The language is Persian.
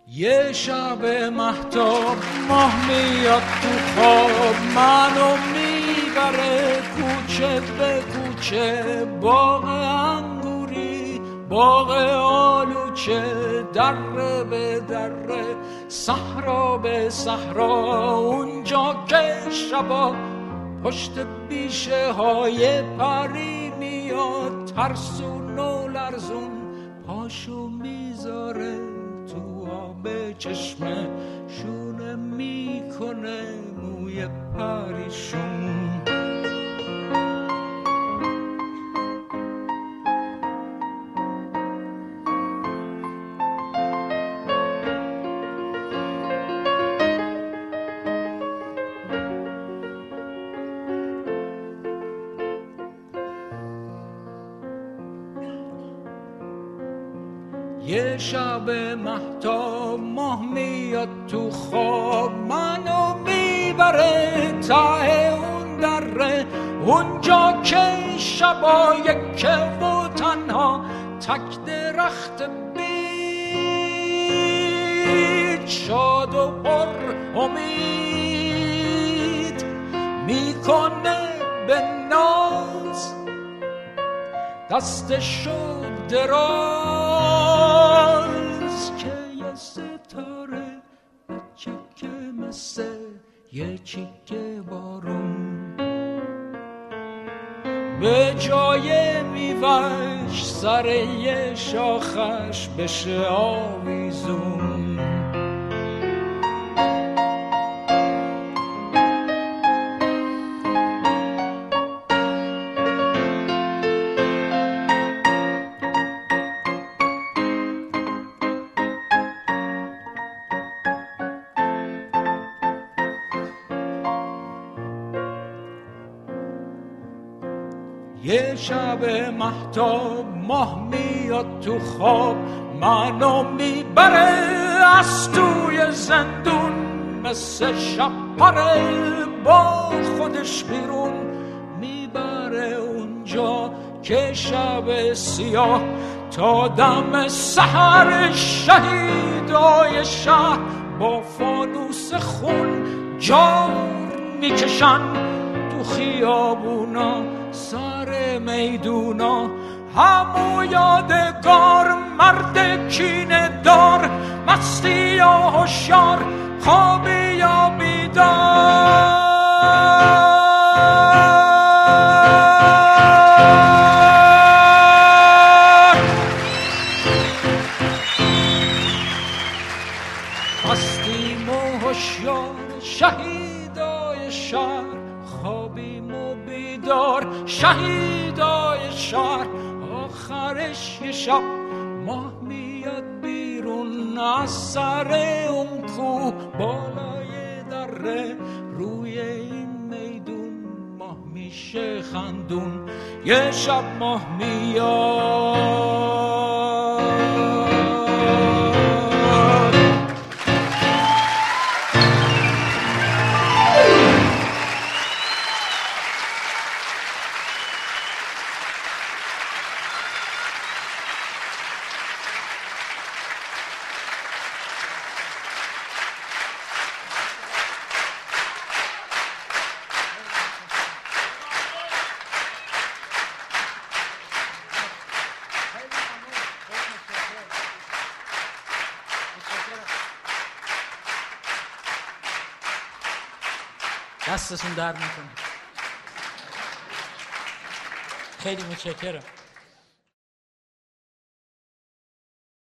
یه شب مهتاب ماه میاد تو خواب منو میبره کوچه به کوچه، باغ انگوری باغ آلوچه، دره به دره صحرا به صحرا، اونجا که شبا پشت بیشه های پری میاد ترسون و لرزون، پاشو میذاره تو آب چشمه شونه میکنه موی پریشون. یه شب مهتاب ماه میاد تو خواب منو میبره ته اون دره، اونجا که شبای که و تنها تک درخت بید، شاد و پر امید میکنه به ناز، دستشو دراز که یه ستاره بچه مثل یه چیکه بارون، به جای میوهش سر یه شاخش بشه آویزون. یه شب مهتاب ماه میاد تو خواب منو میبره از توی زندون، مثل شب پره با خودش بیرون میبره اونجا که شب سیاه تا دم سحر شهیدای شهر با فانوس خون جار میکشن تو خیابونا سر میدونا، همو یادگار مرد کینه دار، مستی یا هوشیار خوابی یا بیدار. مستیم و هوشیار شهیدای شهر، خوابیم و بیدار شهیدای شهر، آخرش یه شب ماه میاد بیرون از سر اون کوه بالای دره، روی این میدون ماه میشه خندون. یه شب ماه میاد دستتون درد میکنه. خیلی متشکرم.